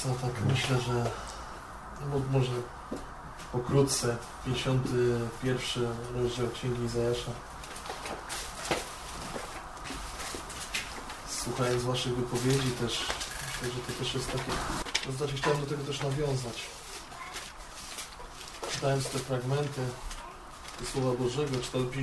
co, tak myślę, że może pokrótce 51 rozdział Księgi Izajasza. Słuchając waszych wypowiedzi też, myślę, że to też jest takie... To znaczy chciałem do tego też nawiązać. Czytając te fragmenty Słowa Bożego,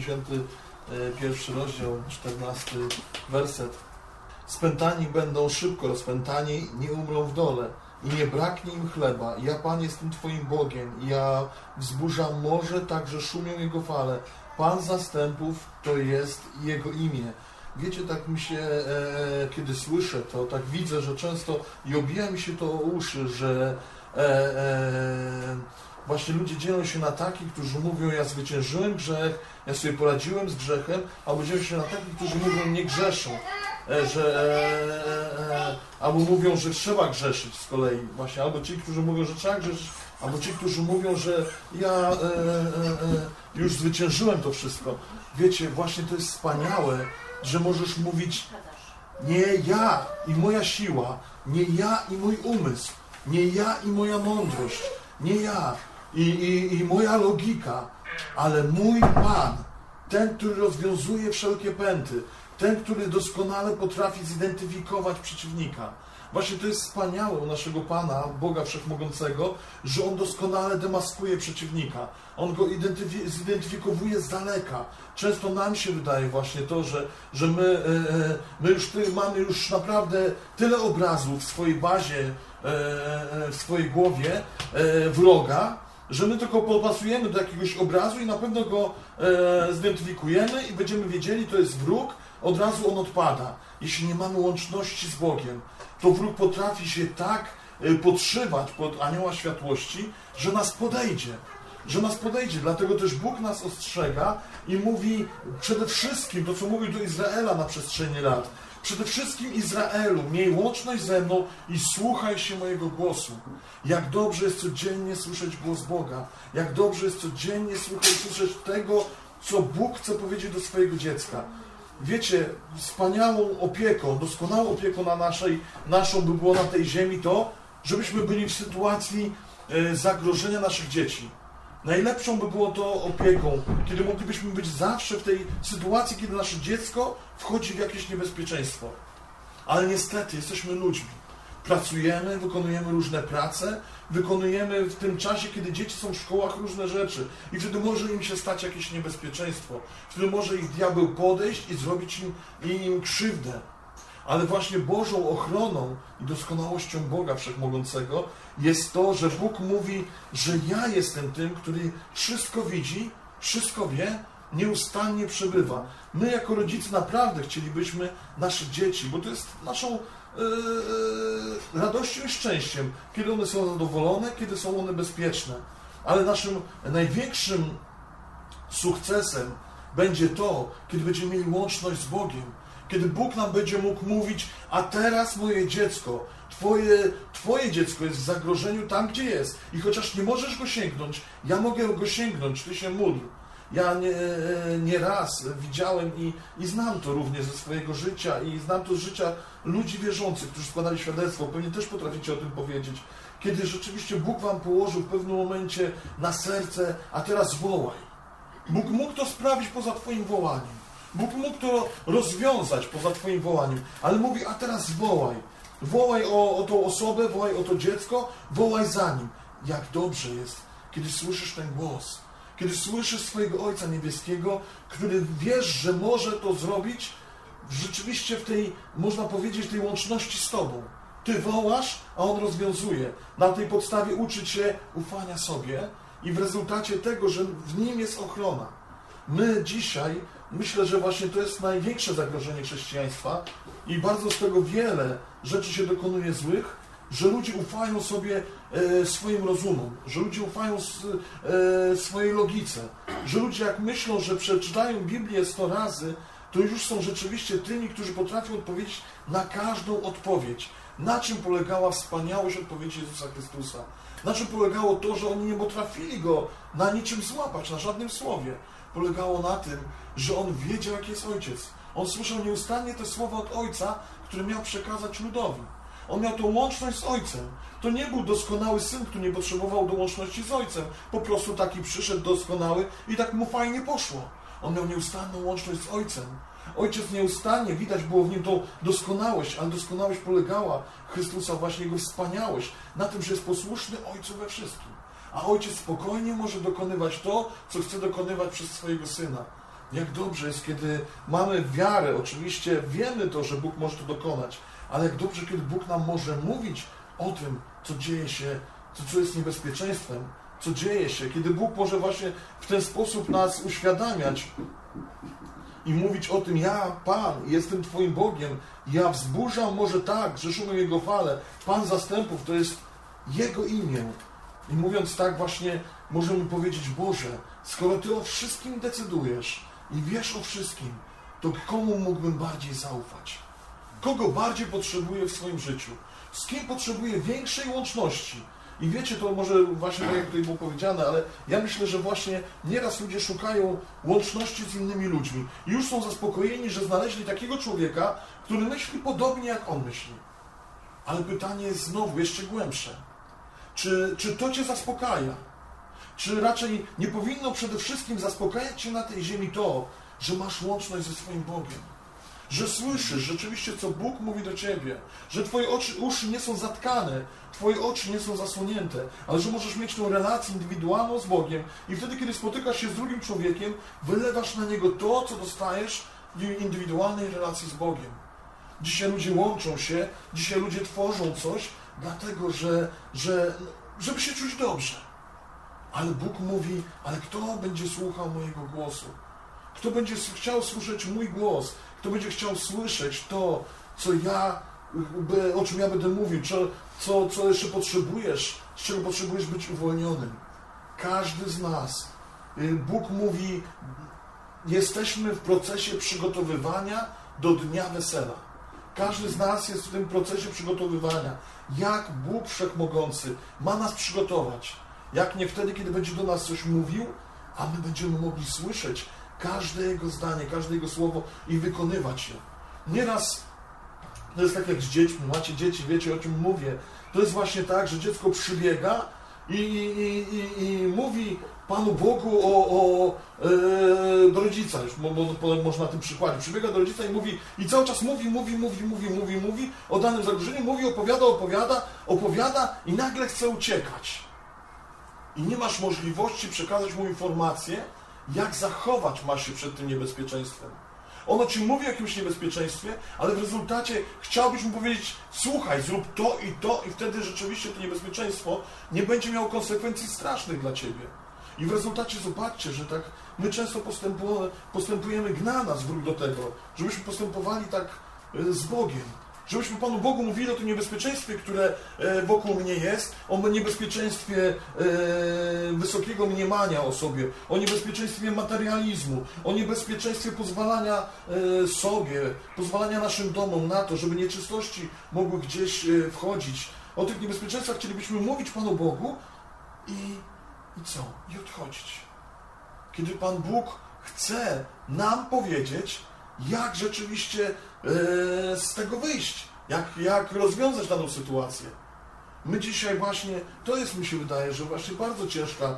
51 rozdział, 14 werset. Spętani będą szybko, rozpętani, nie umrą w dole i nie braknie im chleba. Ja, Pan, jestem Twoim Bogiem. Ja wzburzam morze, także szumią Jego fale. Pan zastępów to jest Jego imię. Wiecie, tak mi się, kiedy słyszę to, tak widzę, że często i obija mi się to o uszy, że właśnie ludzie dzielą się na takich, którzy mówią, ja zwyciężyłem grzech, ja sobie poradziłem z grzechem, albo dzielą się na takich, którzy mówią, nie grzeszą. Albo mówią, że trzeba grzeszyć z kolei. Właśnie, albo ci, którzy mówią, że trzeba grzeszyć, albo ci, którzy mówią, że ja już zwyciężyłem to wszystko. Wiecie, właśnie to jest wspaniałe, że możesz mówić nie ja i moja siła, nie ja i mój umysł, nie ja i moja mądrość, nie ja i moja logika, ale mój Pan, ten, który rozwiązuje wszelkie pęty, ten, który doskonale potrafi zidentyfikować przeciwnika. Właśnie to jest wspaniałe u naszego Pana, Boga Wszechmogącego, że On doskonale demaskuje przeciwnika. On go zidentyfikowuje z daleka. Często nam się wydaje właśnie to, że my już mamy już naprawdę tyle obrazów w swojej bazie, w swojej głowie wroga, że my tylko popasujemy do jakiegoś obrazu i na pewno go zidentyfikujemy i będziemy wiedzieli, to jest wróg, od razu on odpada. Jeśli nie mamy łączności z Bogiem, to wróg potrafi się tak podszywać pod anioła światłości, że nas podejdzie. Dlatego też Bóg nas ostrzega i mówi przede wszystkim to, co mówił do Izraela na przestrzeni lat. Przede wszystkim Izraelu, miej łączność ze mną i słuchaj się mojego głosu. Jak dobrze jest codziennie słyszeć głos Boga. Jak dobrze jest codziennie słyszeć tego, co Bóg chce powiedzieć do swojego dziecka. Wiecie, wspaniałą opieką, doskonałą opieką naszą by było na tej ziemi to, żebyśmy byli w sytuacji zagrożenia naszych dzieci. Najlepszą by było to opieką, kiedy moglibyśmy być zawsze w tej sytuacji, kiedy nasze dziecko wchodzi w jakieś niebezpieczeństwo. Ale niestety jesteśmy ludźmi. Pracujemy, wykonujemy różne prace, wykonujemy w tym czasie, kiedy dzieci są w szkołach, różne rzeczy. I wtedy może im się stać jakieś niebezpieczeństwo. Wtedy może ich diabeł podejść i zrobić im krzywdę. Ale właśnie Bożą ochroną i doskonałością Boga Wszechmogącego jest to, że Bóg mówi, że ja jestem tym, który wszystko widzi, wszystko wie, nieustannie przebywa. My jako rodzice naprawdę chcielibyśmy naszych dzieci, bo to jest naszą radością i szczęściem, kiedy one są zadowolone, kiedy są one bezpieczne. Ale naszym największym sukcesem będzie to, kiedy będziemy mieli łączność z Bogiem. Kiedy Bóg nam będzie mógł mówić, a teraz moje dziecko, twoje dziecko jest w zagrożeniu tam, gdzie jest. I chociaż nie możesz go sięgnąć, ja mogę go sięgnąć, ty się módl. Ja nie raz widziałem i znam to również ze swojego życia i znam to z życia ludzi wierzących, którzy składali świadectwo. Pewnie też potraficie o tym powiedzieć. Kiedy rzeczywiście Bóg wam położył w pewnym momencie na serce, a teraz wołaj. Bóg mógł to sprawić poza twoim wołaniem. Bóg mógł to rozwiązać poza twoim wołaniem, ale mówi, a teraz wołaj. Wołaj o tą osobę, wołaj o to dziecko, wołaj za nim. Jak dobrze jest, kiedy słyszysz ten głos. Kiedy słyszysz swojego Ojca Niebieskiego, który wiesz, że może to zrobić rzeczywiście w tej, można powiedzieć, tej łączności z Tobą. Ty wołasz, a On rozwiązuje. Na tej podstawie uczy Cię ufania sobie i w rezultacie tego, że w Nim jest ochrona. My dzisiaj, myślę, że właśnie to jest największe zagrożenie chrześcijaństwa i bardzo z tego wiele rzeczy się dokonuje złych, że ludzie ufają sobie swoim rozumom, że ludzie ufają swojej logice, że ludzie jak myślą, że przeczytają Biblię 100 razy, to już są rzeczywiście tymi, którzy potrafią odpowiedzieć na każdą odpowiedź. Na czym polegała wspaniałość odpowiedzi Jezusa Chrystusa? Na czym polegało to, że oni nie potrafili Go na niczym złapać, na żadnym słowie? Polegało na tym, że On wiedział, jaki jest Ojciec. On słyszał nieustannie te słowa od Ojca, które miał przekazać ludowi. On miał tą łączność z Ojcem. To nie był doskonały Syn, który nie potrzebował do łączności z Ojcem. Po prostu taki przyszedł doskonały i tak mu fajnie poszło. On miał nieustanną łączność z Ojcem. Ojciec nieustannie, widać było w nim tą doskonałość, ale doskonałość polegała Chrystusa, właśnie Jego wspaniałość, na tym, że jest posłuszny Ojcu we wszystkim. A Ojciec spokojnie może dokonywać to, co chce dokonywać przez swojego Syna. Jak dobrze jest, kiedy mamy wiarę, oczywiście wiemy to, że Bóg może to dokonać, ale jak dobrze, kiedy Bóg nam może mówić o tym, co dzieje się, co jest niebezpieczeństwem, co dzieje się, kiedy Bóg może właśnie w ten sposób nas uświadamiać i mówić o tym, ja, Pan, jestem Twoim Bogiem, ja wzburzam może tak, że szumem Jego fale, Pan zastępów, to jest Jego imię. I mówiąc tak właśnie, możemy powiedzieć, Boże, skoro Ty o wszystkim decydujesz i wiesz o wszystkim, to komu mógłbym bardziej zaufać? Kogo bardziej potrzebuję w swoim życiu? Z kim potrzebuję większej łączności? I wiecie, to może właśnie tak jak tutaj było powiedziane, ale ja myślę, że właśnie nieraz ludzie szukają łączności z innymi ludźmi i już są zaspokojeni, że znaleźli takiego człowieka, który myśli podobnie jak on myśli. Ale pytanie jest znowu jeszcze głębsze. Czy to Cię zaspokaja? Czy raczej nie powinno przede wszystkim zaspokajać Cię na tej ziemi to, że masz łączność ze swoim Bogiem? Że słyszysz rzeczywiście, co Bóg mówi do Ciebie, że Twoje uszy nie są zatkane, Twoje oczy nie są zasłonięte, ale że możesz mieć tą relację indywidualną z Bogiem i wtedy, kiedy spotykasz się z drugim człowiekiem, wylewasz na niego to, co dostajesz w indywidualnej relacji z Bogiem. Dzisiaj ludzie łączą się, dzisiaj ludzie tworzą coś, dlatego, żeby się czuć dobrze. Ale Bóg mówi, ale kto będzie słuchał mojego głosu? Kto będzie chciał słyszeć mój głos? Kto będzie chciał słyszeć to, o czym ja będę mówił, co jeszcze potrzebujesz, z czego potrzebujesz być uwolnionym? Każdy z nas. Bóg mówi, jesteśmy w procesie przygotowywania do dnia wesela. Każdy z nas jest w tym procesie przygotowywania. Jak Bóg Wszechmogący ma nas przygotować? Jak nie wtedy, kiedy będzie do nas coś mówił, a my będziemy mogli słyszeć każde Jego zdanie, każde Jego słowo i wykonywać je. Nieraz to jest tak jak z dziećmi. Macie dzieci, wiecie, o czym mówię. To jest właśnie tak, że dziecko przybiega i mówi Panu Bogu do rodzica, już można na tym przykładzie. Przybiega do rodzica i mówi, i cały czas mówi o danym zagrożeniu, mówi, opowiada i nagle chce uciekać. I nie masz możliwości przekazać mu informację, jak zachować ma się przed tym niebezpieczeństwem. Ono ci mówi o jakimś niebezpieczeństwie, ale w rezultacie chciałbyś mu powiedzieć, słuchaj, zrób to i wtedy rzeczywiście to niebezpieczeństwo nie będzie miało konsekwencji strasznych dla ciebie. I w rezultacie zobaczcie, że tak my często postępujemy, gna nas wróg do tego, żebyśmy postępowali tak z Bogiem. Żebyśmy Panu Bogu mówili o tym niebezpieczeństwie, które wokół mnie jest, o niebezpieczeństwie wysokiego mniemania o sobie, o niebezpieczeństwie materializmu, o niebezpieczeństwie pozwalania sobie, pozwalania naszym domom na to, żeby nieczystości mogły gdzieś wchodzić. O tych niebezpieczeństwach chcielibyśmy mówić Panu Bogu i co? I odchodzić. Kiedy Pan Bóg chce nam powiedzieć, jak rzeczywiście z tego wyjść, jak rozwiązać daną sytuację. My dzisiaj właśnie, to jest, mi się wydaje, że właśnie bardzo ciężka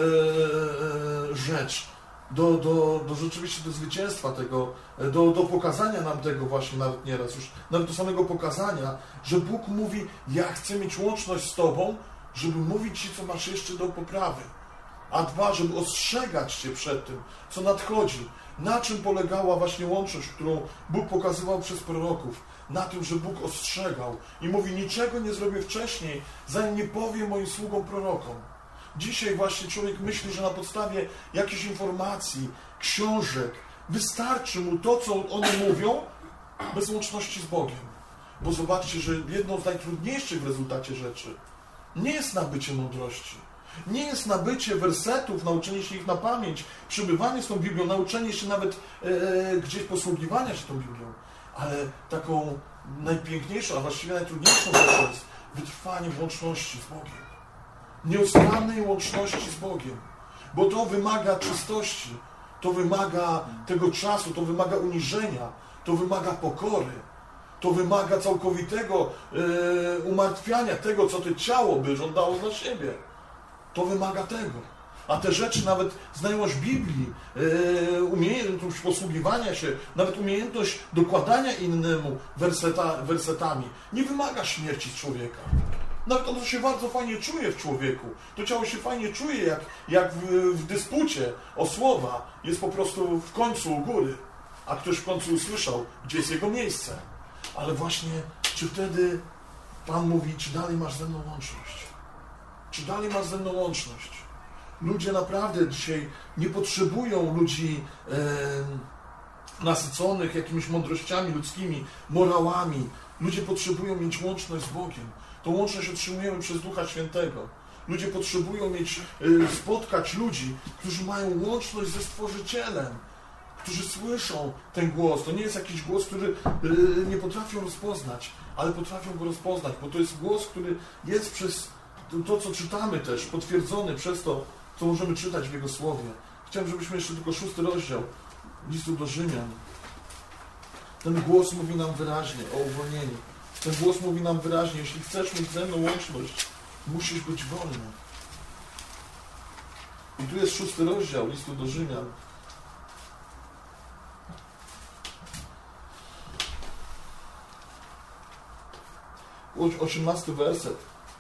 rzecz do rzeczywiście do zwycięstwa tego, do pokazania nam tego właśnie nawet nieraz już, nawet do samego pokazania, że Bóg mówi, ja chcę mieć łączność z Tobą, żeby mówić Ci, co masz jeszcze do poprawy. A dwa, żeby ostrzegać Cię przed tym, co nadchodzi. Na czym polegała właśnie łączność, którą Bóg pokazywał przez proroków? Na tym, że Bóg ostrzegał i mówi, niczego nie zrobię wcześniej, zanim nie powiem moim sługom prorokom. Dzisiaj właśnie człowiek myśli, że na podstawie jakichś informacji, książek, wystarczy mu to, co one mówią, bez łączności z Bogiem. Bo zobaczcie, że jedną z najtrudniejszych w rezultacie rzeczy nie jest nabycie mądrości. Nie jest nabycie wersetów, nauczenie się ich na pamięć, przebywanie z tą Biblią, nauczenie się nawet gdzieś posługiwania się tą Biblią. Ale taką najpiękniejszą, a właściwie najtrudniejszą rzeczą jest wytrwanie w łączności z Bogiem. Nieustannej łączności z Bogiem. Bo to wymaga czystości, to wymaga tego czasu, to wymaga uniżenia, to wymaga pokory. To wymaga całkowitego umartwiania tego, co to ciało by żądało dla siebie. To wymaga tego. A te rzeczy, nawet znajomość Biblii, umiejętność posługiwania się, nawet umiejętność dokładania innemu wersetami, nie wymaga śmierci z człowieka. Nawet to się bardzo fajnie czuje w człowieku. To ciało się fajnie czuje, jak w dyspucie o słowa jest po prostu w końcu u góry. A ktoś w końcu usłyszał, gdzie jest jego miejsce. Ale właśnie, czy wtedy Pan mówi, czy dalej masz ze mną łączność? Czy dalej masz ze mną łączność? Ludzie naprawdę dzisiaj nie potrzebują ludzi nasyconych jakimiś mądrościami ludzkimi, morałami. Ludzie potrzebują mieć łączność z Bogiem. Tą łączność otrzymujemy przez Ducha Świętego. Ludzie potrzebują spotkać ludzi, którzy mają łączność ze Stworzycielem, którzy słyszą ten głos. To nie jest jakiś głos, który nie potrafią rozpoznać, ale potrafią go rozpoznać, bo to jest głos, który jest przez to, co czytamy też, potwierdzony przez to, co możemy czytać w Jego Słowie. Chciałem, żebyśmy jeszcze tylko 6 rozdział listu do Rzymian. Ten głos mówi nam wyraźnie o uwolnieniu. Ten głos mówi nam wyraźnie, jeśli chcesz mieć ze mną łączność, musisz być wolny. I tu jest 6 rozdział listu do Rzymian. 18 werset.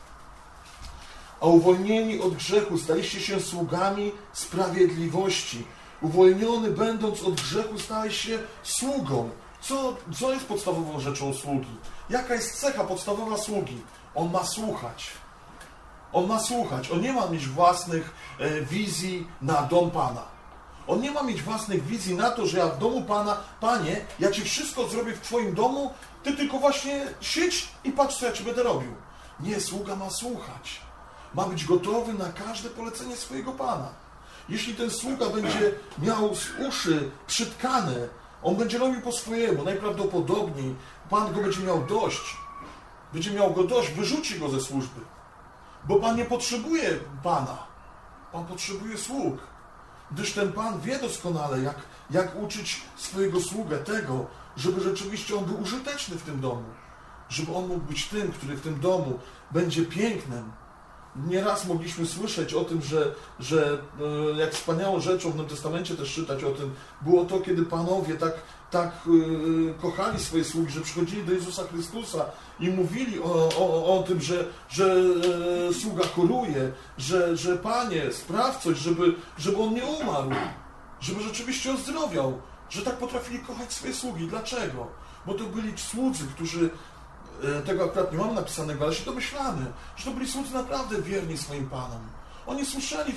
A uwolnieni od grzechu staliście się sługami sprawiedliwości. Uwolniony będąc od grzechu stałeś się sługą. Co jest podstawową rzeczą sługi? Jaka jest cecha podstawowa sługi? On ma słuchać. On ma słuchać. On nie ma mieć własnych wizji na dom Pana. On nie ma mieć własnych wizji na to, że ja w domu Pana, Panie, ja Ci wszystko zrobię w Twoim domu, Ty tylko właśnie siedź i patrz, co ja Ci będę robił. Nie, sługa ma słuchać. Ma być gotowy na każde polecenie swojego Pana. Jeśli ten sługa będzie miał uszy przytkane, on będzie robił po swojemu, najprawdopodobniej Pan go będzie miał dość. Będzie miał go dość, wyrzuci go ze służby. Bo Pan nie potrzebuje Pana. Pan potrzebuje sług. Gdyż ten Pan wie doskonale, jak uczyć swojego sługę tego, żeby rzeczywiście on był użyteczny w tym domu. Żeby on mógł być tym, który w tym domu będzie pięknem. Nieraz mogliśmy słyszeć o tym, że jak wspaniałą rzeczą w Nowym Testamencie też czytać o tym, było to, kiedy panowie tak kochali swoje sługi, że przychodzili do Jezusa Chrystusa i mówili o tym, że sługa choruje, że Panie, spraw coś, żeby on nie umarł, żeby rzeczywiście ozdrowiał, że tak potrafili kochać swoje sługi. Dlaczego? Bo to byli słudzy, którzy, tego akurat nie mamy napisanego, ale się domyślamy, że to byli słudzy naprawdę wierni swoim Panom. Oni słyszeli,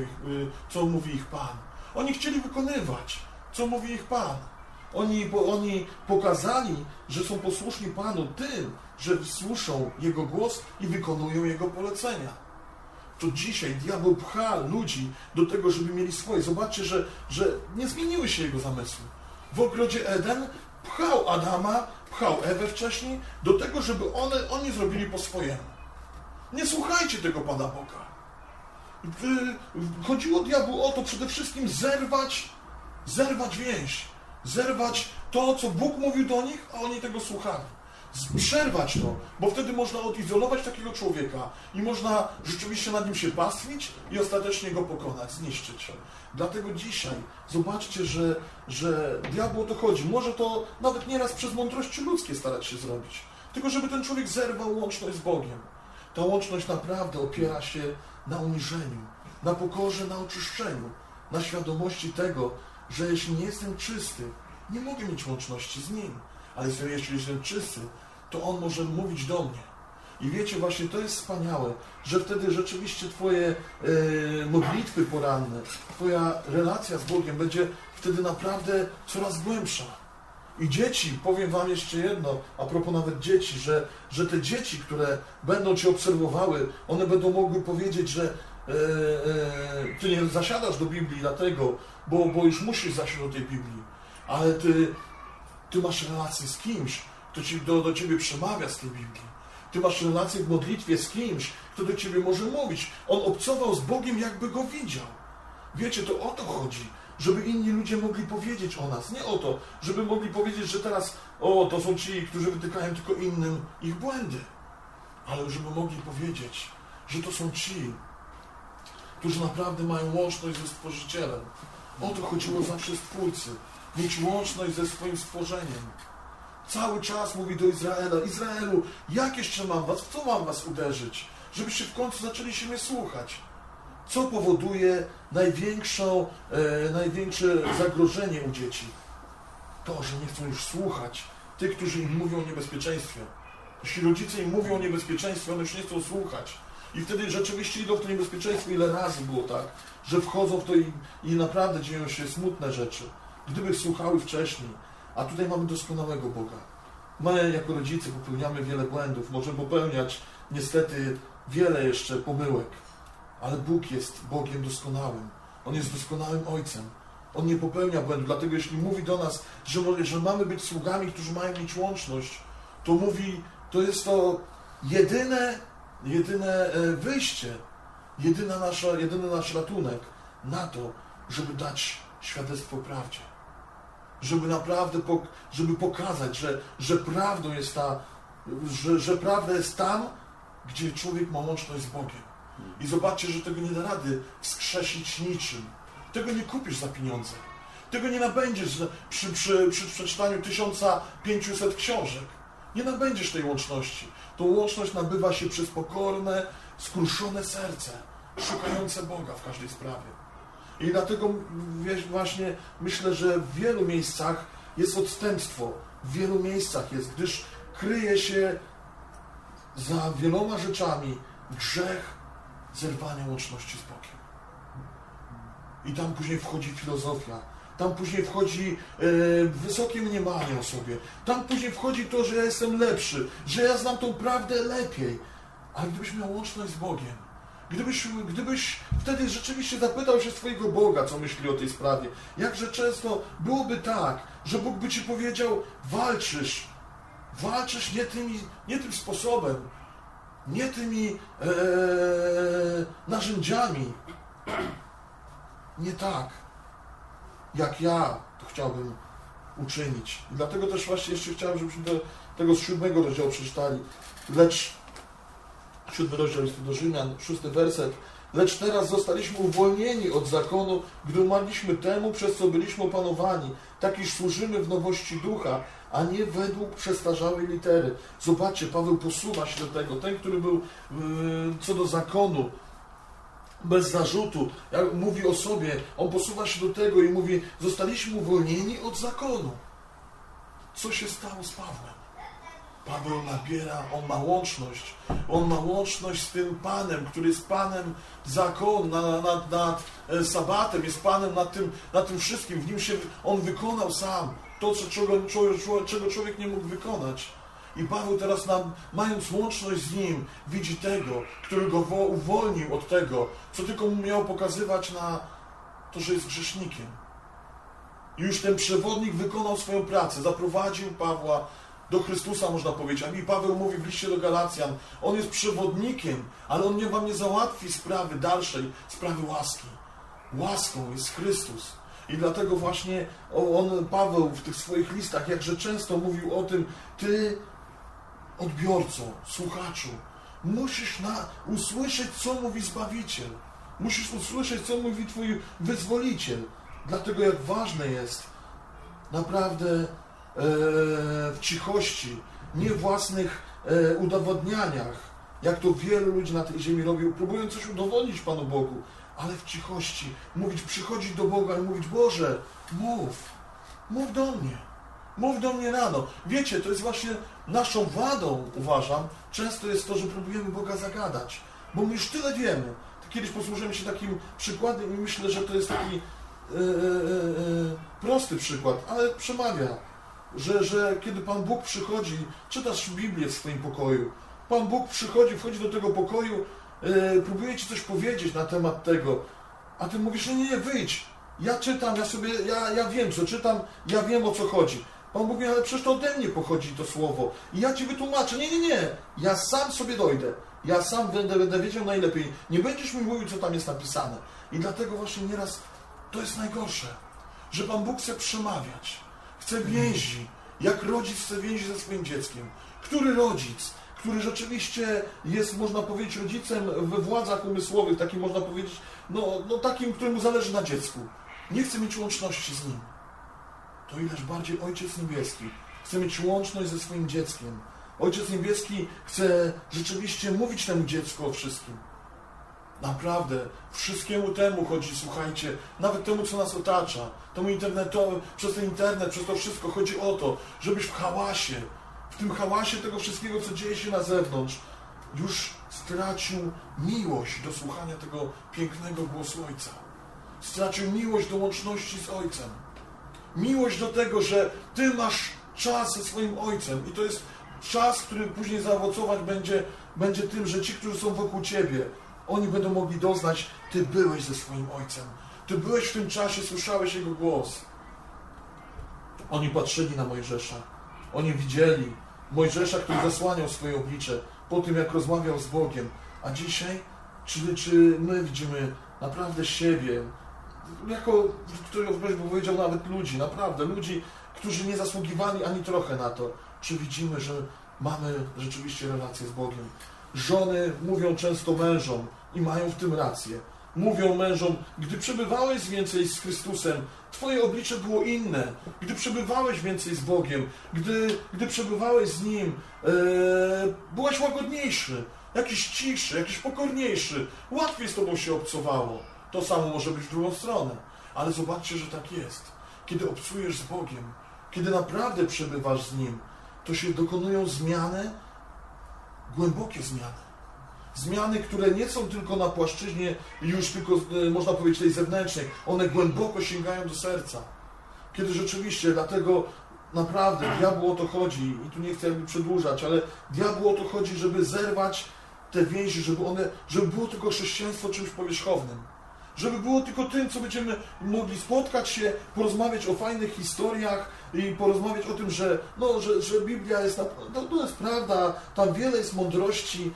co mówi ich Pan. Oni chcieli wykonywać, co mówi ich Pan. Oni pokazali, że są posłuszni Panu tym, że słyszą Jego głos i wykonują Jego polecenia. To dzisiaj diabeł pcha ludzi do tego, żeby mieli swoje. Zobaczcie, że nie zmieniły się jego zamysły. W ogrodzie Eden pchał Adama, pchał Ewę wcześniej do tego, żeby oni zrobili po swojemu. Nie słuchajcie tego Pana Boga. Chodziło diabłu o to przede wszystkim zerwać więź. Zerwać to, co Bóg mówił do nich, a oni tego słuchali. Przerwać to, bo wtedy można odizolować takiego człowieka i można rzeczywiście nad nim się pastwić i ostatecznie go pokonać, zniszczyć. Dlatego dzisiaj zobaczcie, że diabłu o to chodzi. Może to nawet nieraz przez mądrości ludzkie starać się zrobić. Tylko żeby ten człowiek zerwał łączność z Bogiem. Ta łączność naprawdę opiera się na uniżeniu, na pokorze, na oczyszczeniu, na świadomości tego, że jeśli nie jestem czysty, nie mogę mieć łączności z Nim. Ale jeśli jestem czysty, to On może mówić do mnie. I wiecie, właśnie to jest wspaniałe, że wtedy rzeczywiście Twoje modlitwy poranne, Twoja relacja z Bogiem będzie wtedy naprawdę coraz głębsza. I dzieci, powiem Wam jeszcze jedno, a propos nawet dzieci, że te dzieci, które będą Cię obserwowały, one będą mogły powiedzieć, że Ty nie zasiadasz do Biblii dlatego, bo już musisz zasiąść do tej Biblii, ale Ty masz relację z kimś, kto do Ciebie przemawia z tej Biblii. Ty masz relację w modlitwie z kimś, kto do Ciebie może mówić. On obcował z Bogiem, jakby Go widział. Wiecie, to o to chodzi. żeby inni ludzie mogli powiedzieć o nas. Nie o to, żeby mogli powiedzieć, że teraz to są ci, którzy wytykają tylko innym ich błędy. Ale żeby mogli powiedzieć, że to są ci, którzy naprawdę mają łączność ze Stworzycielem. O to chodziło zawsze Stwórcy. Mieć łączność ze swoim stworzeniem. Cały czas mówi do Izraela: Izraelu, jak jeszcze mam was, w co mam was uderzyć? Żebyście w końcu zaczęli się mnie słuchać. Co powoduje największe zagrożenie u dzieci? To, że nie chcą już słuchać tych, którzy im mówią o niebezpieczeństwie. Jeśli rodzice im mówią o niebezpieczeństwie, one już nie chcą słuchać. I wtedy rzeczywiście idą w to niebezpieczeństwo. Ile razy było tak, że wchodzą w to i naprawdę dzieją się smutne rzeczy. Gdyby słuchały wcześniej. A tutaj mamy doskonałego Boga. My jako rodzice popełniamy wiele błędów. Możemy popełniać niestety wiele jeszcze pomyłek. Ale Bóg jest Bogiem doskonałym. On jest doskonałym Ojcem. On nie popełnia błędów. Dlatego jeśli mówi do nas, że mamy być sługami, którzy mają mieć łączność, to mówi, to jest to jedyne wyjście, jedyny nasz ratunek na to, żeby dać świadectwo prawdzie. Żeby naprawdę żeby pokazać, że prawdą jest że prawda jest tam, gdzie człowiek ma łączność z Bogiem. I zobaczcie, że tego nie da rady wskrzesić niczym. Tego nie kupisz za pieniądze. Tego nie nabędziesz przy przeczytaniu 1500 książek. Nie nabędziesz tej łączności. Tą łączność nabywa się przez pokorne, skruszone serce, szukające Boga w każdej sprawie. I dlatego właśnie myślę, że w wielu miejscach jest odstępstwo. W wielu miejscach jest, gdyż kryje się za wieloma rzeczami grzech zerwania łączności z Bogiem. I tam później wchodzi filozofia. Tam później wchodzi wysokie mniemanie o sobie. Tam później wchodzi to, że ja jestem lepszy, że ja znam tą prawdę lepiej. Ale gdybyś miał łączność z Bogiem, gdybyś wtedy rzeczywiście zapytał się swojego Boga, co myśli o tej sprawie, jakże często byłoby tak, że Bóg by ci powiedział: walczysz nie tym sposobem, nie tymi narzędziami, nie tak, jak ja to chciałbym uczynić. I dlatego też właśnie jeszcze chciałem, żebyśmy tego z 7 rozdziału przeczytali. Lecz 7 rozdział jest do Rzymian, 6 werset. Lecz teraz zostaliśmy uwolnieni od zakonu, gdy umarliśmy temu, przez co byliśmy opanowani. Tak iż służymy w nowości ducha, a nie według przestarzałej litery. Zobaczcie, Paweł posuwa się do tego. Ten, który był co do zakonu, bez zarzutu, jak mówi o sobie, on posuwa się do tego i mówi: zostaliśmy uwolnieni od zakonu. Co się stało z Pawłem? Paweł nabiera, on ma łączność z tym Panem, który jest Panem zakonu, nad sabatem, jest Panem nad tym wszystkim. W nim on wykonał sam to, czego człowiek nie mógł wykonać. I Paweł teraz mając łączność z nim, widzi tego, który go uwolnił od tego, co tylko mu miało pokazywać na to, że jest grzesznikiem. I już ten przewodnik wykonał swoją pracę, zaprowadził Pawła do Chrystusa, można powiedzieć. A mi Paweł mówi w liście do Galacjan: on jest przewodnikiem, ale on wam nie załatwi sprawy dalszej, sprawy łaski. Łaską jest Chrystus. I dlatego właśnie Paweł w tych swoich listach jakże często mówił o tym: ty, odbiorco, słuchaczu, musisz usłyszeć, co mówi Zbawiciel. Musisz usłyszeć, co mówi twój Wyzwoliciel. Dlatego jak ważne jest naprawdę w cichości, nie w własnych udowodnianiach, jak to wielu ludzi na tej ziemi robią, próbują coś udowodnić Panu Bogu, ale w cichości przychodzić do Boga i mówić: Boże, mów do mnie rano. Wiecie, to jest właśnie naszą wadą, uważam, często jest to, że próbujemy Boga zagadać, bo my już tyle wiemy. Kiedyś posłużymy się takim przykładem i myślę, że to jest taki prosty przykład, ale przemawia, że kiedy Pan Bóg przychodzi, czytasz Biblię w swoim pokoju, Pan Bóg wchodzi do tego pokoju, próbuje ci coś powiedzieć na temat tego, a ty mówisz: nie, wyjdź, ja czytam, ja wiem, co czytam, ja wiem, o co chodzi. Pan mówi: ale przecież to ode mnie pochodzi to słowo i ja ci wytłumaczę. Nie, ja sam sobie dojdę, ja sam będę wiedział najlepiej, nie będziesz mi mówił, co tam jest napisane. I dlatego właśnie nieraz to jest najgorsze. że Pan Bóg chce przemawiać, chce więzi, jak rodzic chce więzi ze swoim dzieckiem. Który rodzic, który rzeczywiście jest, można powiedzieć, rodzicem we władzach umysłowych, takim można powiedzieć, takim, któremu zależy na dziecku, nie chce mieć łączności z nim, to ileż bardziej Ojciec Niebieski chce mieć łączność ze swoim dzieckiem. Ojciec Niebieski chce rzeczywiście mówić temu dziecku o wszystkim. Naprawdę, wszystkiemu temu chodzi, słuchajcie, nawet temu, co nas otacza, temu internetowi, przez ten internet, przez to wszystko chodzi o to, żebyś w tym hałasie tego wszystkiego, co dzieje się na zewnątrz, już stracił miłość do słuchania tego pięknego głosu Ojca. Stracił miłość do łączności z Ojcem. Miłość do tego, że Ty masz czas ze swoim Ojcem i to jest czas, który później zaowocować będzie tym, że ci, którzy są wokół Ciebie, oni będą mogli doznać, Ty byłeś ze swoim Ojcem. Ty byłeś w tym czasie, słyszałeś Jego głos. Oni patrzyli na Mojżesza. Oni widzieli Mojżesza, który zasłaniał swoje oblicze po tym, jak rozmawiał z Bogiem. A dzisiaj, czy my widzimy naprawdę siebie, jako, który powiedział nawet ludzi, naprawdę ludzi, którzy nie zasługiwali ani trochę na to, czy widzimy, że mamy rzeczywiście relację z Bogiem. Żony mówią często mężom i mają w tym rację. Mówią mężom, gdy przebywałeś więcej z Chrystusem, Twoje oblicze było inne. Gdy przebywałeś więcej z Bogiem, gdy przebywałeś z Nim, byłeś łagodniejszy, jakiś cichszy, jakiś pokorniejszy. Łatwiej z Tobą się obcowało. To samo może być w drugą stronę. Ale zobaczcie, że tak jest. Kiedy obcujesz z Bogiem, kiedy naprawdę przebywasz z Nim, to się dokonują zmiany, głębokie zmiany. Zmiany, które nie są tylko na płaszczyźnie już tylko, można powiedzieć, tej zewnętrznej. One głęboko sięgają do serca. Kiedy rzeczywiście, dlatego naprawdę diabłu o to chodzi, i tu nie chcę jakby przedłużać, ale diabłu o to chodzi, żeby zerwać te więzi, żeby było tylko chrześcijaństwo czymś powierzchownym. Żeby było tylko tym, co będziemy mogli spotkać się, porozmawiać o fajnych historiach i porozmawiać o tym, że Biblia jest, to jest prawda, tam wiele jest mądrości,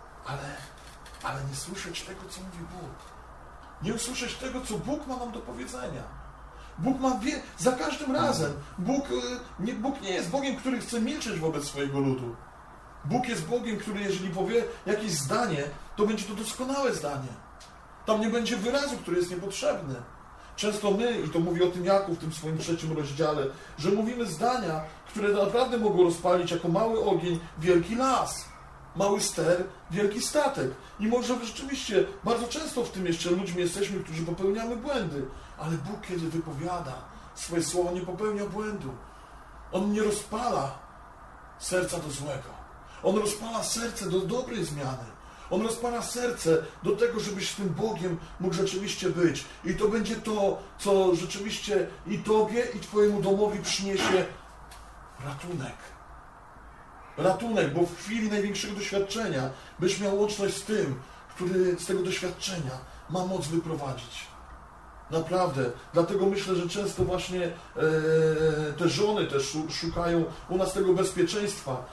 ale nie słyszeć tego, co mówi Bóg. Nie usłyszeć tego, co Bóg ma nam do powiedzenia. Bóg ma za każdym razem. Bóg nie jest Bogiem, który chce milczeć wobec swojego ludu. Bóg jest Bogiem, który jeżeli powie jakieś zdanie, to będzie to doskonałe zdanie. Tam nie będzie wyrazu, który jest niepotrzebny. Często my, i to mówi o tym Jakub w tym swoim 3 rozdziale, że mówimy zdania, które naprawdę mogą rozpalić jako mały ogień wielki las. Mały ster, wielki statek. I może rzeczywiście bardzo często w tym jeszcze ludźmi jesteśmy, którzy popełniamy błędy. Ale Bóg, kiedy wypowiada swoje słowo, nie popełnia błędu. On nie rozpala serca do złego. On rozpala serce do dobrej zmiany. On rozpala serce do tego, żebyś z tym Bogiem mógł rzeczywiście być. I to będzie to, co rzeczywiście i Tobie, i Twojemu domowi przyniesie ratunek. Ratunek, bo w chwili największego doświadczenia byś miał łączność z tym, który z tego doświadczenia ma moc wyprowadzić. Naprawdę. Dlatego myślę, że często właśnie te żony też szukają u nas tego bezpieczeństwa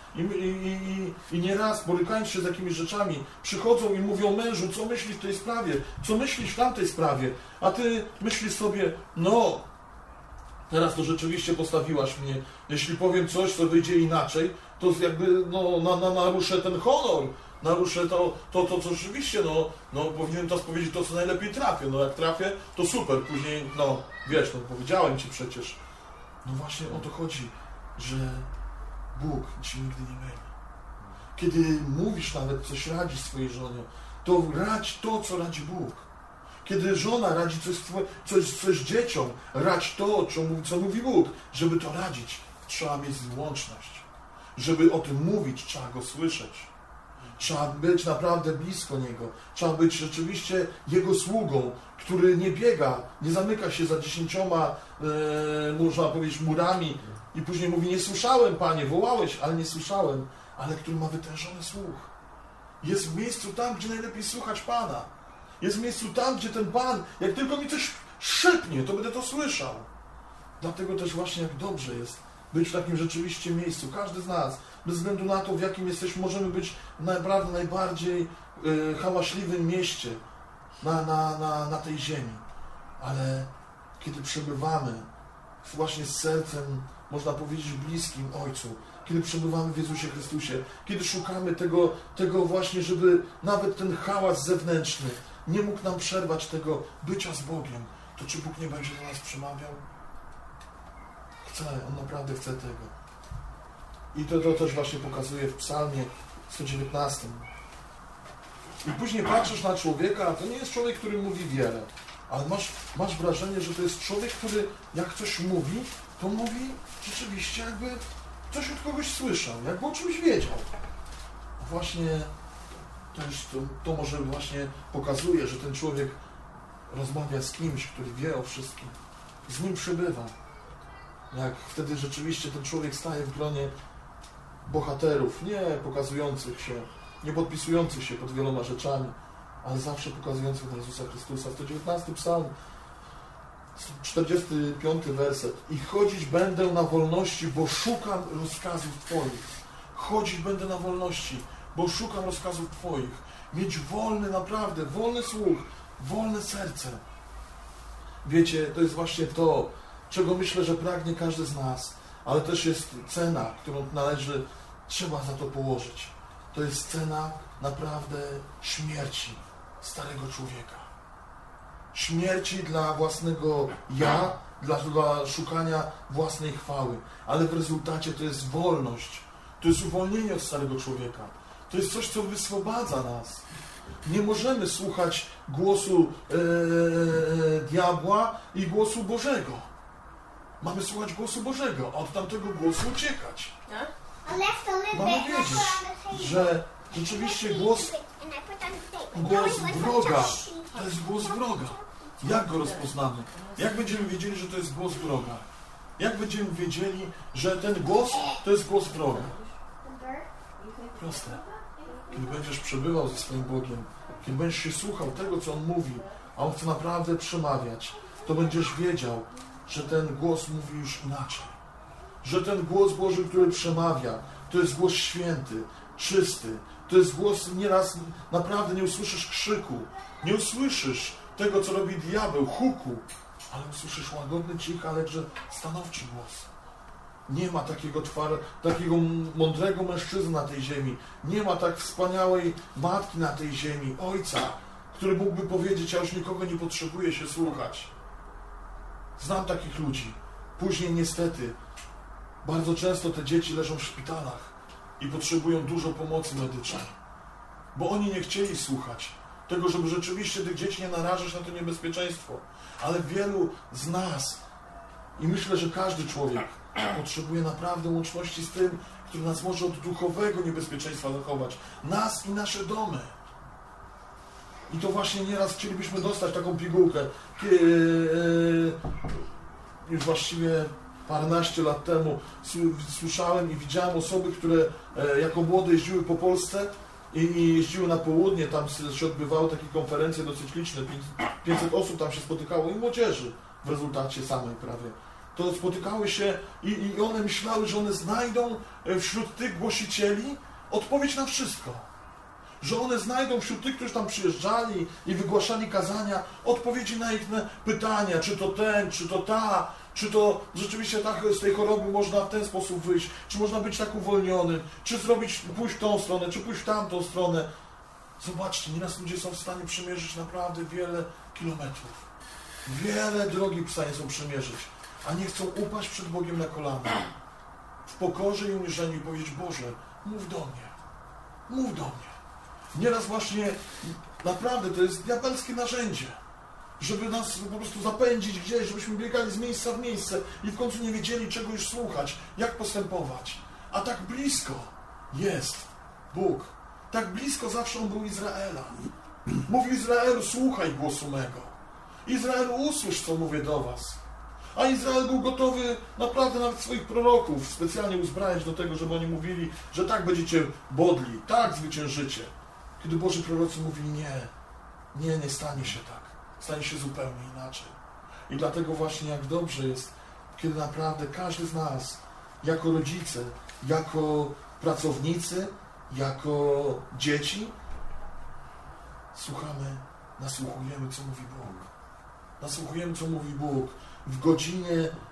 i nieraz borykając się z jakimiś rzeczami przychodzą i mówią mężu, co myślisz w tej sprawie, co myślisz w tamtej sprawie, a ty myślisz sobie, teraz to rzeczywiście postawiłaś mnie, jeśli powiem coś, co wyjdzie inaczej, to jakby naruszę ten honor. Naruszę to co rzeczywiście, powinienem teraz powiedzieć to, co najlepiej trafię. Jak trafię, to super, później, powiedziałem Ci przecież. Właśnie o to chodzi, że Bóg Ci nigdy nie myli. Kiedy mówisz nawet, coś radzisz swojej żonie, to radź to, co radzi Bóg. Kiedy żona radzi coś dzieciom, radź to, co mówi Bóg. Żeby to radzić, trzeba mieć z nim łączność. Żeby o tym mówić, trzeba Go słyszeć. Trzeba być naprawdę blisko Niego. Trzeba być rzeczywiście Jego sługą, który nie biega, nie zamyka się za 10, można powiedzieć, murami i później mówi, nie słyszałem, Panie, wołałeś, ale nie słyszałem, ale który ma wytężony słuch. Jest w miejscu tam, gdzie najlepiej słuchać Pana. Jest w miejscu tam, gdzie ten Pan, jak tylko mi coś szepnie, to będę to słyszał. Dlatego też właśnie jak dobrze jest być w takim rzeczywiście miejscu. Każdy z nas, bez względu na to, w jakim jesteśmy, możemy być naprawdę najbardziej hałaśliwym mieście na tej ziemi. Ale kiedy przebywamy właśnie z sercem, można powiedzieć, bliskim Ojcu, kiedy przebywamy w Jezusie Chrystusie, kiedy szukamy tego właśnie, żeby nawet ten hałas zewnętrzny nie mógł nam przerwać tego bycia z Bogiem, to czy Bóg nie będzie do nas przemawiał? Chce, On naprawdę chce tego. I to też właśnie pokazuje w Psalmie 119. I później patrzysz na człowieka, a to nie jest człowiek, który mówi wiele, ale masz wrażenie, że to jest człowiek, który jak coś mówi, to mówi rzeczywiście jakby coś od kogoś słyszał, jakby o czymś wiedział. A właśnie to może właśnie pokazuje, że ten człowiek rozmawia z kimś, który wie o wszystkim. Z nim przebywa. Jak wtedy rzeczywiście ten człowiek staje w gronie bohaterów, nie pokazujących się, nie podpisujących się pod wieloma rzeczami, ale zawsze pokazujących na Jezusa Chrystusa. 119 psalm, 45 werset. I chodzić będę na wolności, bo szukam rozkazów Twoich. Chodzić będę na wolności, bo szukam rozkazów Twoich. Mieć wolny, naprawdę, wolny słuch, wolne serce. Wiecie, to jest właśnie to, czego myślę, że pragnie każdy z nas, ale też jest cena, którą trzeba za to położyć. To jest cena naprawdę śmierci starego człowieka. Śmierci dla własnego ja, dla szukania własnej chwały. Ale w rezultacie to jest wolność. To jest uwolnienie od starego człowieka. To jest coś, co wyswobadza nas. Nie możemy słuchać głosu diabła i głosu Bożego. Mamy słuchać głosu Bożego, a od tamtego głosu uciekać. Mamy wiedzieć, że rzeczywiście głos wroga, to jest głos wroga. Jak go rozpoznamy? Jak będziemy wiedzieli, że to jest głos wroga? Jak będziemy wiedzieli, że ten głos to jest głos wroga? Proste. Kiedy będziesz przebywał ze swoim Bogiem, kiedy będziesz się słuchał tego, co On mówi, a On chce naprawdę przemawiać, to będziesz wiedział, że ten głos mówi już inaczej. Że ten głos Boży, który przemawia, to jest głos święty, czysty. To jest głos, nieraz naprawdę nie usłyszysz krzyku, nie usłyszysz tego, co robi diabeł, huku, ale usłyszysz łagodny, cichy, ale że stanowczy głos. Nie ma takiego mądrego mężczyzny na tej ziemi. Nie ma tak wspaniałej matki na tej ziemi, ojca, który mógłby powiedzieć, ja już nikogo nie potrzebuję się słuchać. Znam takich ludzi. Później niestety bardzo często te dzieci leżą w szpitalach i potrzebują dużo pomocy medycznej. Bo oni nie chcieli słuchać tego, żeby rzeczywiście tych dzieci nie narażać na to niebezpieczeństwo. Ale wielu z nas, i myślę, że każdy człowiek potrzebuje naprawdę łączności z tym, który nas może od duchowego niebezpieczeństwa zachować. Nas i nasze domy. I to właśnie nieraz chcielibyśmy dostać taką pigułkę. Już właściwie paręnaście lat temu słyszałem i widziałem osoby, które jako młode jeździły po Polsce i jeździły na południe, tam się odbywały takie konferencje dosyć liczne, 500 osób tam się spotykało i młodzieży w rezultacie samej prawie. To spotykały się i one myślały, że one znajdą wśród tych głosicieli odpowiedź na wszystko. Że one znajdą wśród tych, którzy tam przyjeżdżali i wygłaszali kazania, odpowiedzi na ich pytania, czy to ten, czy to ta, czy to rzeczywiście tak z tej choroby można w ten sposób wyjść, czy można być tak uwolnionym, czy pójść w tą stronę, czy pójść w tamtą stronę. Zobaczcie, nieraz ludzie są w stanie przemierzyć naprawdę wiele kilometrów. Wiele drogi w stanie są przemierzyć, a nie chcą upaść przed Bogiem na kolana. W pokorze i uniżeniu i powiedzieć, Boże, mów do mnie. Mów do mnie. Nieraz właśnie, naprawdę, to jest diabelskie narzędzie, żeby nas po prostu zapędzić gdzieś, żebyśmy biegali z miejsca w miejsce i w końcu nie wiedzieli, czego już słuchać, jak postępować. A tak blisko jest Bóg. Tak blisko zawsze On był Izraela. Mówił Izraelu, słuchaj głosu mego. Izraelu, usłysz, co mówię do was. A Izrael był gotowy naprawdę nawet swoich proroków specjalnie uzbrajać do tego, żeby oni mówili, że tak będziecie bodli, tak zwyciężycie. Kiedy Boży prorocy mówili, nie stanie się tak. Stanie się zupełnie inaczej. I dlatego właśnie jak dobrze jest, kiedy naprawdę każdy z nas, jako rodzice, jako pracownicy, jako dzieci, słuchamy, nasłuchujemy, co mówi Bóg. Nasłuchujemy, co mówi Bóg w godzinie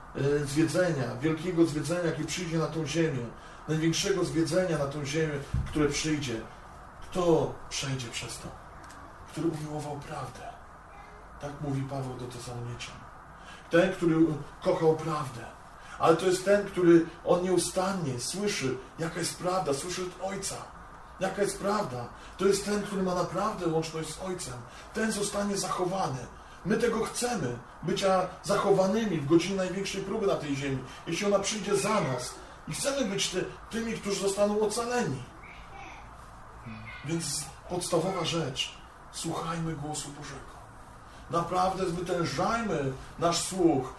zwiedzenia, wielkiego zwiedzenia, jakie przyjdzie na tą ziemię, największego zwiedzenia na tą ziemię, które przyjdzie. Kto przejdzie przez to? Który umiłował prawdę. Tak mówi Paweł do Tesaloniczan. Ten, który kochał prawdę. Ale to jest ten, który on nieustannie słyszy, jaka jest prawda, słyszy od Ojca. Jaka jest prawda. To jest ten, który ma naprawdę łączność z Ojcem. Ten zostanie zachowany. My tego chcemy, bycia zachowanymi w godzinie największej próby na tej ziemi. Jeśli ona przyjdzie za nas. I chcemy być tymi, którzy zostaną ocaleni. Więc podstawowa rzecz. Słuchajmy głosu Bożego. Naprawdę wytężajmy nasz słuch.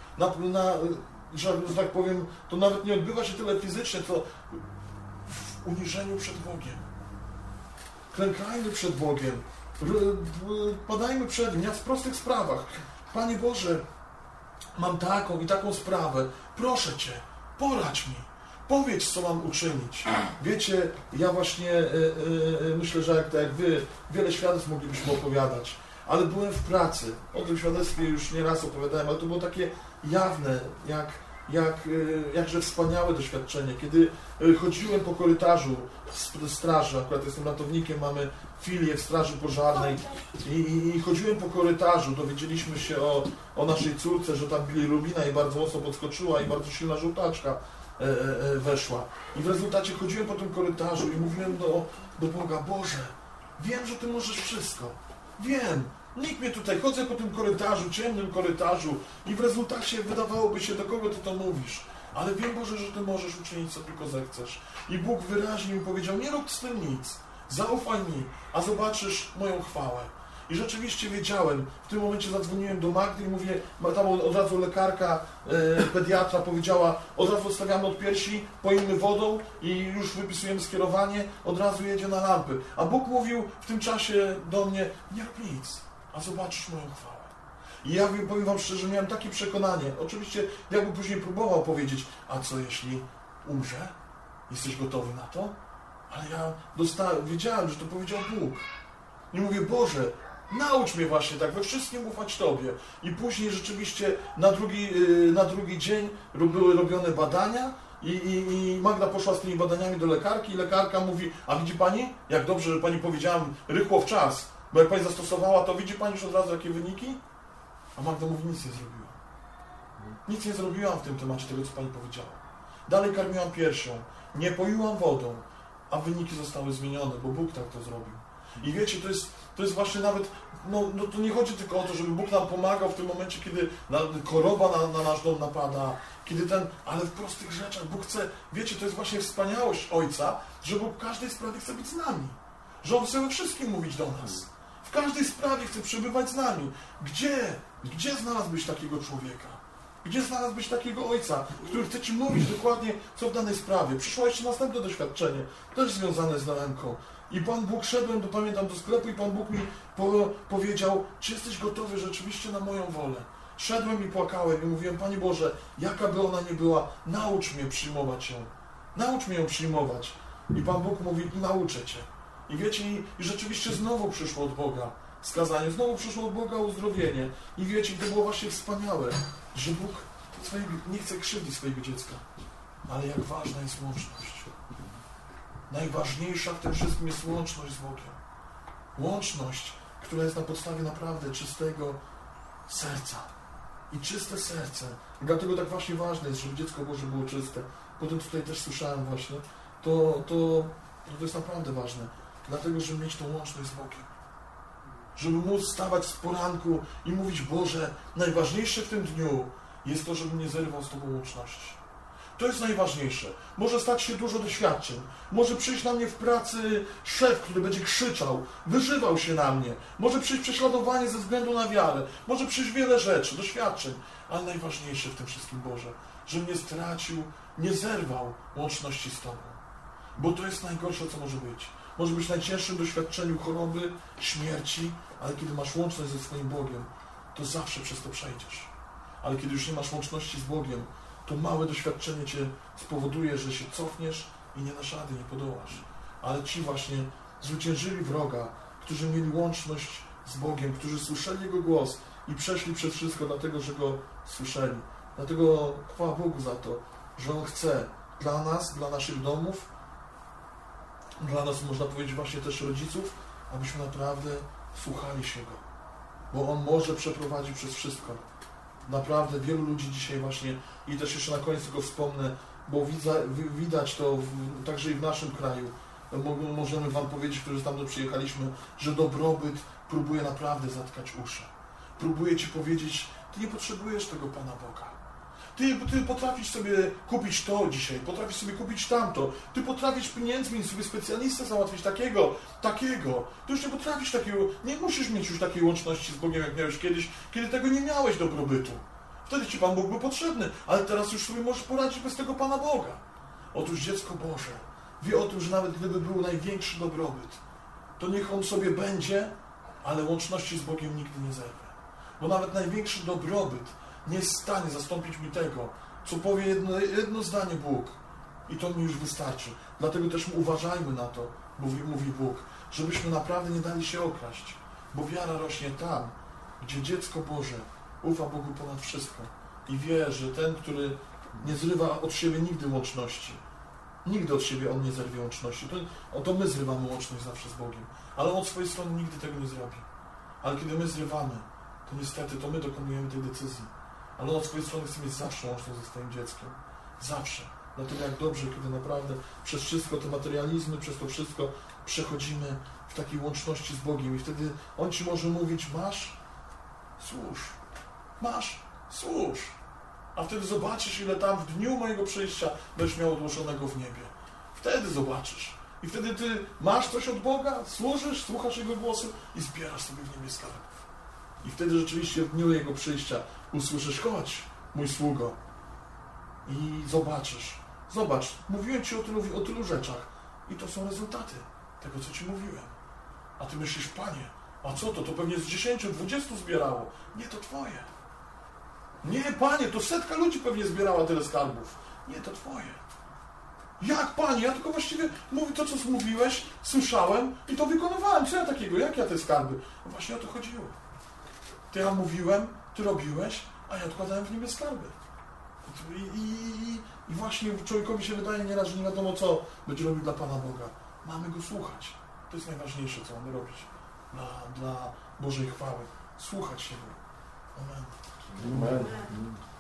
Że tak powiem, to nawet nie odbywa się tyle fizycznie, to w uniżeniu przed Bogiem. Klękajmy przed Bogiem. Padajmy przed Nim, jak w prostych sprawach. Panie Boże, mam taką i taką sprawę. Proszę Cię, poradź mi. Powiedz, co mam uczynić. Wiecie, ja właśnie myślę, że jak Wy, wiele świadectw moglibyśmy opowiadać. Ale byłem w pracy. O tym świadectwie już nieraz opowiadałem, ale to było takie jawne, jakże wspaniałe doświadczenie. Kiedy chodziłem po korytarzu straży, akurat jestem ratownikiem, mamy filię w straży pożarnej i chodziłem po korytarzu, dowiedzieliśmy się o naszej córce, że tam bilirubina i bardzo mocno podskoczyła i bardzo silna żółtaczka weszła. I w rezultacie chodziłem po tym korytarzu i mówiłem do Boga: Boże, wiem, że Ty możesz wszystko. Wiem. Nikt mnie tutaj, chodzę po tym korytarzu, ciemnym korytarzu i w rezultacie wydawałoby się, do kogo Ty to mówisz. Ale wiem, Boże, że Ty możesz uczynić, co tylko zechcesz. I Bóg wyraźnie mi powiedział: nie rób z tym nic, zaufaj mi, a zobaczysz moją chwałę. I rzeczywiście wiedziałem, w tym momencie zadzwoniłem do Magdy i mówię, tam od razu lekarka, pediatra powiedziała: od razu stawiamy od piersi, poimy wodą i już wypisujemy skierowanie, od razu jedzie na lampy. A Bóg mówił w tym czasie do mnie: nie rób nic, a zobaczysz moją chwałę. I ja powiem Wam szczerze, miałem takie przekonanie. Oczywiście jakby później próbował powiedzieć: a co jeśli umrze? Jesteś gotowy na to? Ale ja wiedziałem, że to powiedział Bóg. I mówię: Boże, naucz mnie właśnie tak, we wszystkim ufać Tobie. I później rzeczywiście na drugi dzień były robione badania i Magda poszła z tymi badaniami do lekarki i lekarka mówi: a widzi Pani, jak dobrze, że Pani powiedziałam rychło w czas, bo jak Pani zastosowała, to widzi Pani już od razu jakie wyniki? A Magda mówi: nic nie zrobiła. Nic nie zrobiłam w tym temacie tego, co Pani powiedziała. Dalej karmiłam piersią, nie poiłam wodą, a wyniki zostały zmienione, bo Bóg tak to zrobił. I wiecie, to jest właśnie nawet, to nie chodzi tylko o to, żeby Bóg nam pomagał w tym momencie, kiedy choroba na nasz dom napada, ale w prostych rzeczach Bóg chce, wiecie, to jest właśnie wspaniałość Ojca, że Bóg w każdej sprawie chce być z nami. Że On chce we wszystkim mówić do nas. W każdej sprawie chce przebywać z nami. Gdzie znalazłbyś takiego człowieka? Gdzie znalazłbyś takiego Ojca, który chce Ci mówić dokładnie, co w danej sprawie? Przyszło jeszcze następne doświadczenie, też związane z Noemką. I Pan Bóg, szedłem, pamiętam, do sklepu i Pan Bóg mi powiedział: czy jesteś gotowy rzeczywiście na moją wolę? Szedłem i płakałem i mówiłem: Panie Boże, jaka by ona nie była, naucz mnie przyjmować ją. Naucz mnie ją przyjmować. I Pan Bóg mówi: nauczę Cię. I wiecie, i rzeczywiście znowu przyszło od Boga skazanie, znowu przyszło od Boga uzdrowienie. I wiecie, to było właśnie wspaniałe, że Bóg nie chce krzywdzić swojego dziecka. Ale jak ważna jest łączność. Najważniejsza w tym wszystkim jest łączność z Bogiem. Łączność, która jest na podstawie naprawdę czystego serca. I czyste serce. I dlatego tak właśnie ważne jest, żeby dziecko Boże było czyste. Potem tutaj też słyszałem właśnie, to jest naprawdę ważne. Dlatego, żeby mieć tą łączność z Bogiem. Żeby móc wstawać z poranku i mówić: Boże, najważniejsze w tym dniu jest to, żebym nie zerwał z Tobą łączności. To jest najważniejsze. Może stać się dużo doświadczeń. Może przyjść na mnie w pracy szef, który będzie krzyczał, wyżywał się na mnie. Może przyjść prześladowanie ze względu na wiarę. Może przyjść wiele rzeczy, doświadczeń. Ale najważniejsze w tym wszystkim, Boże, żebym nie stracił, nie zerwał łączności z Tobą. Bo to jest najgorsze, co może być. Może być najcięższym doświadczeniu choroby, śmierci, ale kiedy masz łączność ze swoim Bogiem, to zawsze przez to przejdziesz. Ale kiedy już nie masz łączności z Bogiem, to małe doświadczenie Cię spowoduje, że się cofniesz i nie dasz rady, nie podołasz. Ale ci właśnie zwyciężyli wroga, którzy mieli łączność z Bogiem, którzy słyszeli Jego głos i przeszli przez wszystko, dlatego że Go słyszeli. Dlatego chwała Bogu za to, że On chce dla nas, dla naszych domów, dla nas, można powiedzieć, właśnie też rodziców, abyśmy naprawdę słuchali się Go. Bo On może przeprowadzić przez wszystko. Naprawdę wielu ludzi dzisiaj właśnie, i też jeszcze na koniec tego wspomnę, bo widać to także i w naszym kraju, możemy Wam powiedzieć, którzy tam przyjechaliśmy, że dobrobyt próbuje naprawdę zatkać uszy. Próbuje Ci powiedzieć, Ty nie potrzebujesz tego Pana Boga. Ty potrafisz sobie kupić to dzisiaj, potrafisz sobie kupić tamto, Ty potrafisz pieniędzmi sobie specjalistę załatwić takiego. Ty już nie potrafisz takiego, nie musisz mieć już takiej łączności z Bogiem, jak miałeś kiedyś, kiedy tego nie miałeś dobrobytu. Wtedy Ci Pan Bóg był potrzebny, ale teraz już sobie możesz poradzić bez tego Pana Boga. Otóż dziecko Boże wie o tym, że nawet gdyby był największy dobrobyt, to niech on sobie będzie, ale łączności z Bogiem nigdy nie zerwę. Bo nawet największy dobrobyt nie jest w stanie zastąpić mi tego, co powie jedno zdanie Bóg. I to mi już wystarczy. Dlatego też uważajmy na to, mówi Bóg, żebyśmy naprawdę nie dali się okraść. Bo wiara rośnie tam, gdzie dziecko Boże ufa Bogu ponad wszystko. I wie, że ten, który nie zrywa od siebie nigdy łączności. Nigdy od siebie on nie zerwie łączności. To my zrywamy łączność zawsze z Bogiem. Ale on od swojej strony nigdy tego nie zrobi. Ale kiedy my zrywamy, to niestety to my dokonujemy tej decyzji. Ale on od swojej strony chce mieć zawsze łączność ze swoim dzieckiem. Zawsze. Dlatego jak dobrze, kiedy naprawdę przez wszystko te materializmy, przez to wszystko przechodzimy w takiej łączności z Bogiem. I wtedy on Ci może mówić, masz, służ. Masz, służ. A wtedy zobaczysz, ile tam w dniu mojego przyjścia będziesz miał odłożonego w niebie. Wtedy zobaczysz. I wtedy Ty masz coś od Boga, służysz, słuchasz Jego głosu i zbierasz sobie w niebie skarbów. I wtedy rzeczywiście w dniu Jego przyjścia usłyszysz, chodź, mój sługo. I zobaczysz. Zobacz, mówiłem Ci o tylu rzeczach. I to są rezultaty tego, co Ci mówiłem. A Ty myślisz, Panie, a co to? To pewnie z 10, 20 zbierało. Nie, to Twoje. Nie, Panie, to 100 ludzi pewnie zbierała tyle skarbów. Nie, to Twoje. Jak, Panie? Ja tylko właściwie mówię to, co mówiłeś, słyszałem i to wykonywałem. Co ja takiego? Jak ja te skarby? No właśnie o to chodziło. Ty ja mówiłem, Ty robiłeś, a ja odkładałem w niebie skarby. I właśnie człowiekowi się wydaje nieraz, że nie wiadomo, co będzie robił dla Pana Boga. Mamy Go słuchać. To jest najważniejsze, co mamy robić dla Bożej chwały. Słuchać się Go. Amen. Amen.